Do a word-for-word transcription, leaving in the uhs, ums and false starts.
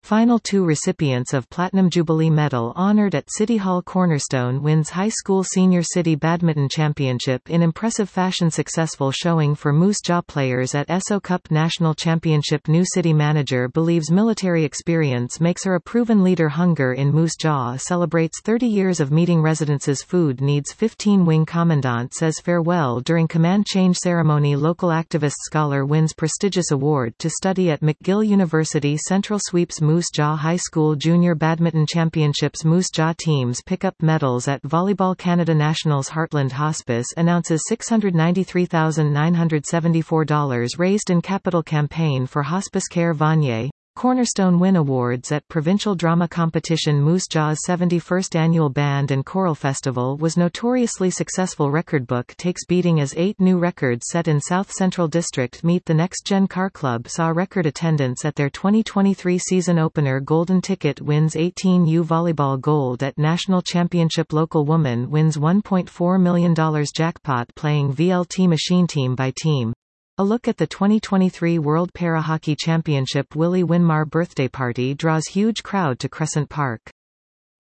Final two recipients of Platinum Jubilee Medal honored at City Hall. Cornerstone wins High School Senior City Badminton Championship in impressive fashion. Successful showing for Moose Jaw players at S O Cup National Championship. New city manager believes military experience makes her a proven leader. Hunger in Moose Jaw celebrates thirty years of meeting residents' food needs. fifteen Wing Commandant says farewell during command change ceremony. Local activist scholar wins prestigious award to study at McGill University. Central sweeps Moose Jaw High School Junior Badminton Championships. Moose Jaw teams pick up medals at Volleyball Canada Nationals. Heartland Hospice announces six hundred ninety-three thousand nine hundred seventy-four dollars raised in capital campaign for hospice care. Vanier Cornerstone win awards at Provincial Drama Competition. Moose Jaw's seventy-first Annual Band and Choral Festival was notoriously successful. Record book takes beating as eight new records set in South Central District meet the Next Gen Car Club. Saw record attendance at their twenty twenty-three season opener. Golden Ticket wins eighteen U Volleyball Gold at National Championship. Local woman wins one point four million dollars jackpot playing V L T Machine Team by Team. A look at the twenty twenty-three World Para Hockey Championship. Willie Winmar birthday party draws huge crowd to Crescent Park.